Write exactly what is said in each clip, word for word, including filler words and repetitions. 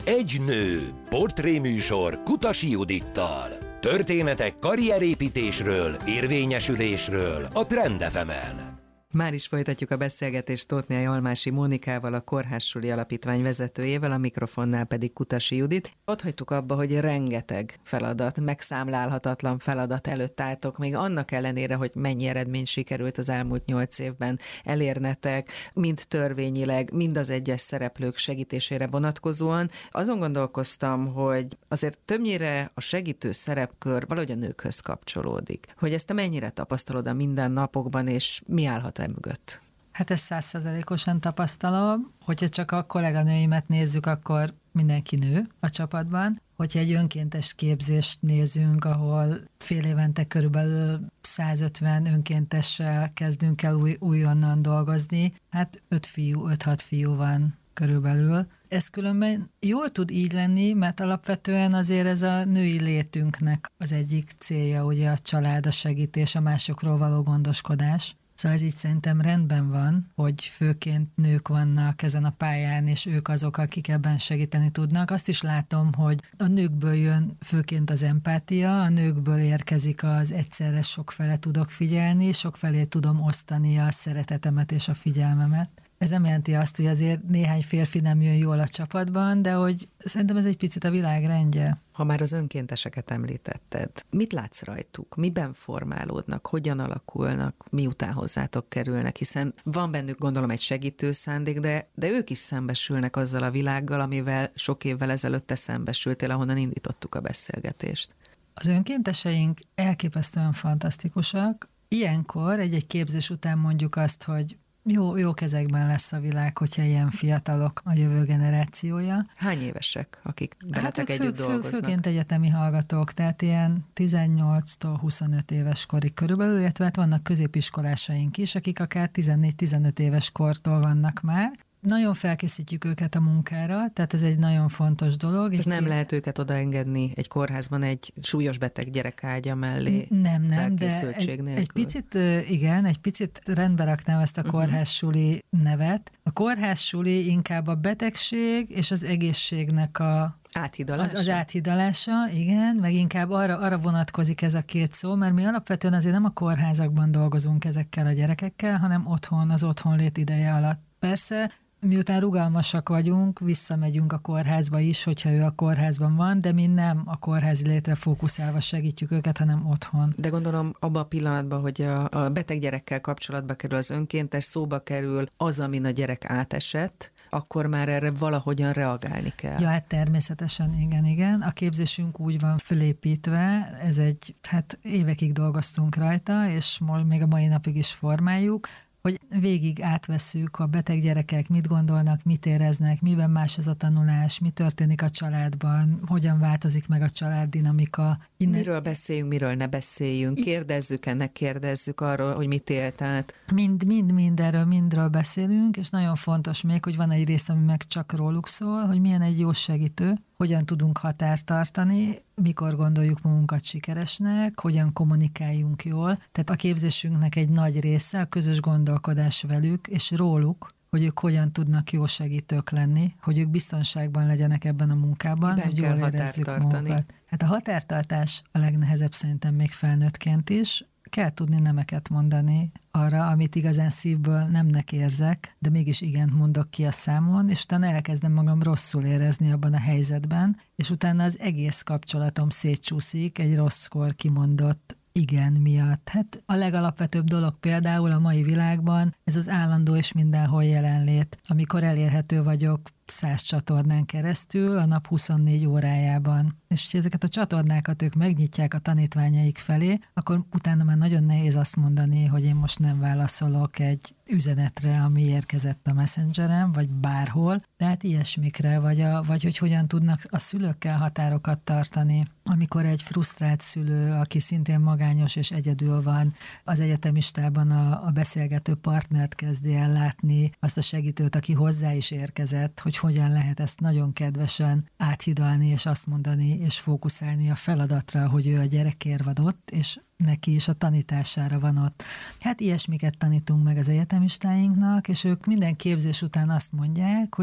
Egy nő, portréműsor Kutasi Judittal. Történetek karrierépítésről, érvényesülésről a Trend ef emen. Már is folytatjuk a beszélgetést Tóth Almási Mónikával, a Kórházsuli Alapítvány vezetőjével, a mikrofonnál pedig Kutasi Judit. Ott hagytuk abba, hogy rengeteg feladat, megszámlálhatatlan feladat előtt álltok, még annak ellenére, hogy mennyi eredmény sikerült az elmúlt nyolc évben elérnetek, mind törvényileg, mind az egyes szereplők segítésére vonatkozóan. Azon gondolkoztam, hogy azért többnyire a segítő szerepkör valahogy a nőkhöz kapcsolódik. Hogy ezt te mennyire tapasztalod a mindennapokban, és mi állhat mögött? Hát ezt százszerzalékosan tapasztalom. Hogyha csak a kolléganőimet nézzük, akkor mindenki nő a csapatban. Hogyha egy önkéntes képzést nézünk, ahol fél évente körülbelül százötven önkéntessel kezdünk el új, újonnan dolgozni, hát öt fiú, öt-hat fiú van körülbelül. Ez különben jól tud így lenni, mert alapvetően azért ez a női létünknek az egyik célja, ugye a család, a segítés, a másokról való gondoskodás. Szóval ez így szerintem rendben van, hogy főként nők vannak ezen a pályán, és ők azok, akik ebben segíteni tudnak. Azt is látom, hogy a nőkből jön főként az empátia, a nőkből érkezik az egyszerre sokfele tudok figyelni, sokfelé tudom osztani a szeretetemet és a figyelmemet. Ez nem jelenti azt, hogy azért néhány férfi nem jön jól a csapatban, de hogy szerintem ez egy picit a világ rendje. Ha már az önkénteseket említetted, mit látsz rajtuk? Miben formálódnak? Hogyan alakulnak? Miután hozzátok kerülnek? Hiszen van bennük, gondolom, egy segítő szándék, de, de ők is szembesülnek azzal a világgal, amivel sok évvel ezelőtt te szembesültél, ahonnan indítottuk a beszélgetést. Az önkénteseink elképesztően fantasztikusak. Ilyenkor egy-egy képzés után mondjuk azt, hogy Jó, jó kezekben lesz a világ, hogyha ilyen fiatalok a jövő generációja. Hány évesek, akik veletek hát együtt fő, dolgoznak? Fő, főként egyetemi hallgatók, tehát ilyen tizennyolctól huszonöt éves korig körülbelül, illetve hát vannak középiskolásaink is, akik akár tizennégy-tizenöt éves kortól vannak már. Nagyon felkészítjük őket a munkára, tehát ez egy nagyon fontos dolog. És nem lehet őket odaengedni egy kórházban egy súlyos beteg gyerek ágya mellé. Nem, nem, de egy, egy picit, igen, egy picit rendbe raknám ezt a kórházsuli nevet. A kórházsuli inkább a betegség és az egészségnek a Áthidalása? Az, az áthidalása, igen, meg inkább arra, arra vonatkozik ez a két szó, mert mi alapvetően azért nem a kórházakban dolgozunk ezekkel a gyerekekkel, hanem otthon, az otthonlét ideje alatt. Persze, miután rugalmasak vagyunk, visszamegyünk a kórházba is, hogyha ő a kórházban van, de mi nem a kórházi létre fókuszálva segítjük őket, hanem otthon. De gondolom abban a pillanatban, hogy a, a beteg gyerekkel kapcsolatba kerül az önkéntes, szóba kerül az, amin a gyerek átesett, akkor már erre valahogyan reagálni kell. Ja, hát természetesen, igen, igen. A képzésünk úgy van fölépítve, ez egy, hát évekig dolgoztunk rajta, és még a mai napig is formáljuk, hogy végig átvesszük, a beteg gyerekek mit gondolnak, mit éreznek, miben más ez a tanulás, mi történik a családban, hogyan változik meg a családdinamika. Innen... Miről beszéljünk, miről ne beszéljünk, kérdezzük-e, ne kérdezzük arról, hogy mit élt át. Mind, mind, mind erről, mindről beszélünk, és nagyon fontos még, hogy van egy rész, ami meg csak róluk szól, hogy milyen egy jó segítő, hogyan tudunk határt tartani, mikor gondoljuk magunkat sikeresnek, hogyan kommunikáljunk jól. Tehát a képzésünknek egy nagy része a közös gondolkodás velük és róluk, hogy ők hogyan tudnak jó segítők lenni, hogy ők biztonságban legyenek ebben a munkában, Miben hogy jól érezzük magunkat. Hát a határtartás a legnehezebb szerintem még felnőttként is. Kell tudni nemeket mondani arra, amit igazán szívből nemnek érzek, de mégis igent mondok ki a számon, és utána elkezdem magam rosszul érezni abban a helyzetben, és utána az egész kapcsolatom szétcsúszik egy rosszkor kimondott igen miatt. Hát a legalapvetőbb dolog például a mai világban ez az állandó és mindenhol jelenlét, amikor elérhető vagyok száz csatornán keresztül a nap huszonnégy órájában. És hogyha ezeket a csatornákat ők megnyitják a tanítványaik felé, akkor utána már nagyon nehéz azt mondani, hogy én most nem válaszolok egy üzenetre, ami érkezett a Messengeren, vagy bárhol, de hát ilyesmikre, vagy, a, vagy hogy hogyan tudnak a szülőkkel határokat tartani, amikor egy frusztrált szülő, aki szintén magányos és egyedül van, az egyetemistában a, a beszélgető partnert kezdi el látni, azt a segítőt, aki hozzá is érkezett, hogy hogyan lehet ezt nagyon kedvesen áthidalni, és azt mondani, és fókuszálni a feladatra, hogy ő a gyerekért van ott, és neki is a tanítására van ott. Hát ilyesmiket tanítunk meg az egyetemistáinknak, és ők minden képzés után azt mondják, hogy ők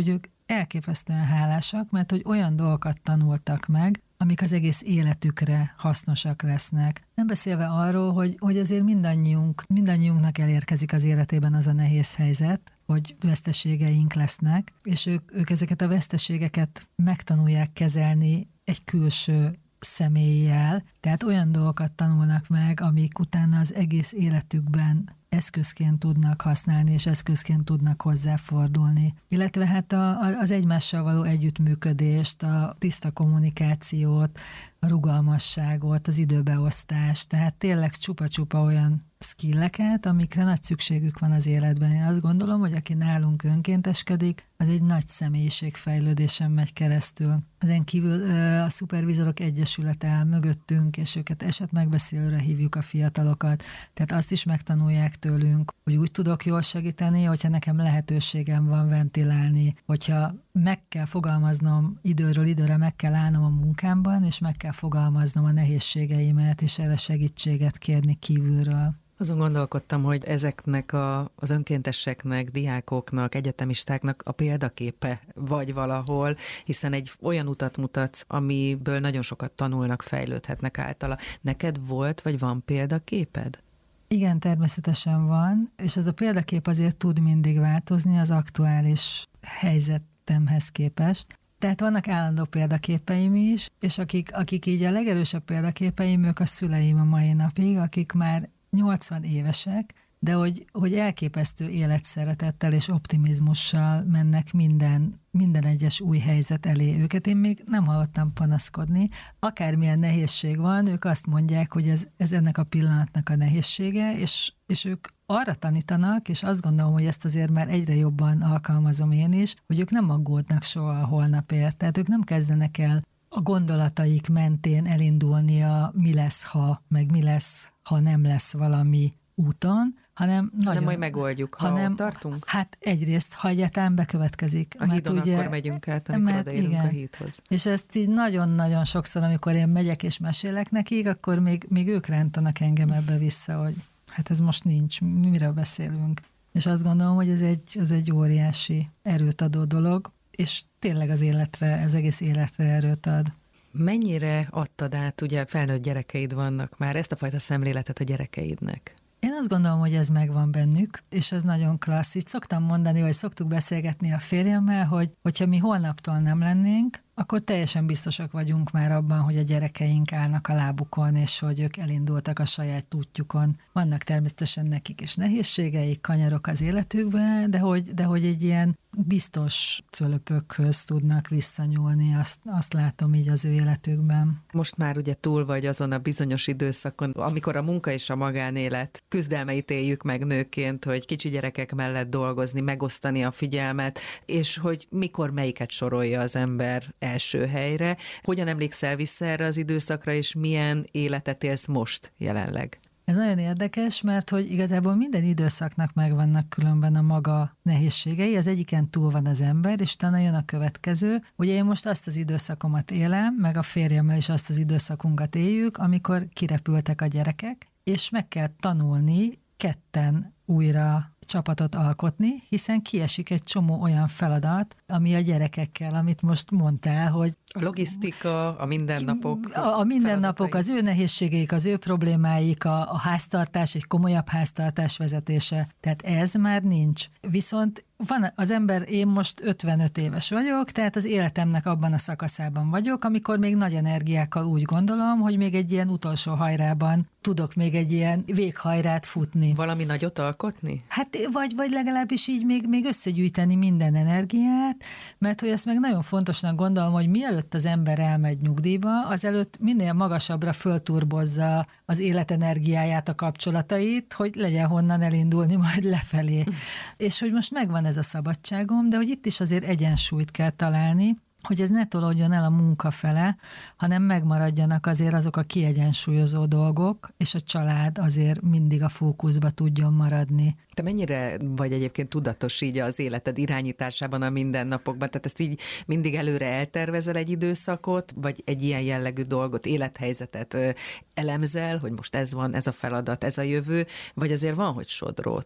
elképesztően hálásak, mert hogy olyan dolgokat tanultak meg, amik az egész életükre hasznosak lesznek. Nem beszélve arról, hogy, hogy azért mindannyiunk, mindannyiunknak elérkezik az életében az a nehéz helyzet, hogy veszteségeink lesznek, és ők, ők ezeket a veszteségeket megtanulják kezelni egy külső személlyel, tehát olyan dolgokat tanulnak meg, amik utána az egész életükben eszközként tudnak használni, és eszközként tudnak hozzáfordulni. Illetve hát a, az egymással való együttműködést, a tiszta kommunikációt, a rugalmasságot, az időbeosztást, tehát tényleg csupa-csupa olyan skilleket, amikre nagy szükségük van az életben. Én azt gondolom, hogy aki nálunk önkénteskedik, az egy nagy személyiségfejlődésen megy keresztül. Ezen kívül a Szupervizorok Egyesület áll mögöttünk, és őket esetmegbeszélőre hívjuk a fiatalokat, tehát azt is megtanulják tőlünk, hogy úgy tudok jól segíteni, hogyha nekem lehetőségem van ventilálni, hogyha meg kell fogalmaznom időről időre, meg kell állnom a munkámban, és meg kell fogalmaznom a nehézségeimet, és erre segítséget kérni kívülről. Azon gondolkodtam, hogy ezeknek a, az önkénteseknek, diákoknak, egyetemistáknak a példaképe vagy valahol, hiszen egy olyan utat mutatsz, amiből nagyon sokat tanulnak, fejlődhetnek általa. Neked volt, vagy van példaképed? Igen, természetesen van, és ez a példakép azért tud mindig változni az aktuális helyzetemhez képest. Tehát vannak állandó példaképeim is, és akik, akik így a legerősebb példaképeim, ők a szüleim a mai napig, akik már nyolcvan évesek, de hogy, hogy elképesztő életszeretettel és optimizmussal mennek minden, minden egyes új helyzet elé őket. Én még nem hallottam panaszkodni. Akármilyen nehézség van, ők azt mondják, hogy ez, ez ennek a pillanatnak a nehézsége, és, és ők arra tanítanak, és azt gondolom, hogy ezt azért már egyre jobban alkalmazom én is, hogy ők nem aggódnak soha a holnapért. Tehát ők nem kezdenek el a gondolataik mentén elindulni a mi lesz, ha, meg mi lesz, ha nem lesz valami úton, hanem nagyon... Nem majd megoldjuk, ha hanem, ott tartunk? Hát egyrészt, ha egyáltalán bekövetkezik. A hídon ugye, akkor megyünk át, amikor odaérünk igen, a hídhoz. És ezt így nagyon-nagyon sokszor, amikor én megyek és mesélek nekik, akkor még, még ők rántanak engem ebbe vissza, hogy hát ez most nincs, miről beszélünk. És azt gondolom, hogy ez egy, ez egy óriási erőt adó dolog, és tényleg az életre, az egész életre erőt ad. Mennyire adtad át, ugye felnőtt gyerekeid vannak már, ezt a fajta szemléletet a gyerekeidnek? Én azt gondolom, hogy ez megvan bennük, és ez nagyon klassz. Itt szoktam mondani, vagy szoktuk beszélgetni a férjemmel, hogy hogyha mi holnaptól nem lennénk, akkor teljesen biztosak vagyunk már abban, hogy a gyerekeink állnak a lábukon, és hogy ők elindultak a saját útjukon. Vannak természetesen nekik is nehézségeik, kanyarok az életükben, de hogy, de hogy egy ilyen biztos cölöpökhöz tudnak visszanyúlni, azt, azt látom így az ő életükben. Most már ugye túl vagy azon a bizonyos időszakon, amikor a munka és a magánélet küzdelmeit éljük meg nőként, hogy kicsi gyerekek mellett dolgozni, megosztani a figyelmet, és hogy mikor melyiket sorolja az ember első helyre. Hogyan emlékszel vissza erre az időszakra, és milyen életet élsz most jelenleg? Ez nagyon érdekes, mert hogy igazából minden időszaknak megvannak különben a maga nehézségei, az egyiken túl van az ember, és utána jön a következő. Ugye én most azt az időszakomat élem, meg a férjemmel is azt az időszakunkat éljük, amikor kirepültek a gyerekek, és meg kell tanulni ketten újra csapatot alkotni, hiszen kiesik egy csomó olyan feladat, ami a gyerekekkel, amit most mondtál, hogy a logisztika, a mindennapok. A, a mindennapok, az ő nehézségeik, az ő problémáik, a, a háztartás, egy komolyabb háztartás vezetése. Tehát ez már nincs. Viszont van az ember, én most ötvenöt éves vagyok, tehát az életemnek abban a szakaszában vagyok, amikor még nagy energiákkal úgy gondolom, hogy még egy ilyen utolsó hajrában tudok még egy ilyen véghajrát futni. Valami nagyot alkotni? Hát vagy, vagy legalábbis így még, még összegyűjteni minden energiát, mert hogy ezt meg nagyon fontosnak gondolom, hogy mielőtt az ember elmegy nyugdíjba, azelőtt minél magasabbra fölturbozza az életenergiáját, a kapcsolatait, hogy legyen honnan elindulni majd lefelé. Mm. És hogy most megvan ez a szabadságom, de hogy itt is azért egyensúlyt kell találni, hogy ez ne tolódjon el a munka fele, hanem megmaradjanak azért azok a kiegyensúlyozó dolgok, és a család azért mindig a fókuszba tudjon maradni. Te mennyire vagy egyébként tudatos így az életed irányításában, a mindennapokban? Tehát ezt így mindig előre eltervezel egy időszakot, vagy egy ilyen jellegű dolgot, élethelyzetet elemzel, hogy most ez van, ez a feladat, ez a jövő, vagy azért van, hogy sodródsz?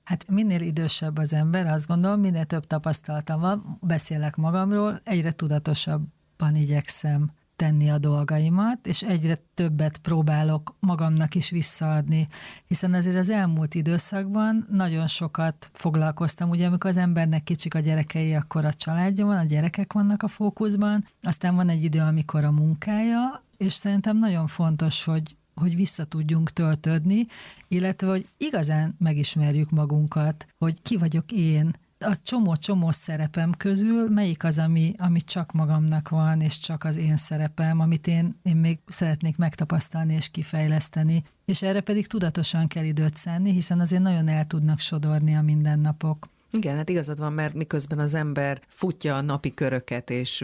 Hát minél idősebb az ember, azt gondolom, minél több tapasztalatom van, beszélek magamról, egyre tudatosabban igyekszem tenni a dolgaimat, és egyre többet próbálok magamnak is visszaadni, hiszen azért az elmúlt időszakban nagyon sokat foglalkoztam, ugye amikor az embernek kicsik a gyerekei, akkor a családja van, a gyerekek vannak a fókuszban, aztán van egy idő, amikor a munkája, és szerintem nagyon fontos, hogy hogy vissza tudjunk töltődni, illetve hogy igazán megismerjük magunkat, hogy ki vagyok én, a csomó-csomó szerepem közül melyik az, ami, ami csak magamnak van, és csak az én szerepem, amit én, én még szeretnék megtapasztalni és kifejleszteni. És erre pedig tudatosan kell időt szánni, hiszen azért nagyon el tudnak sodorni a mindennapok. Igen, hát igazad van, mert miközben az ember futja a napi köröket, és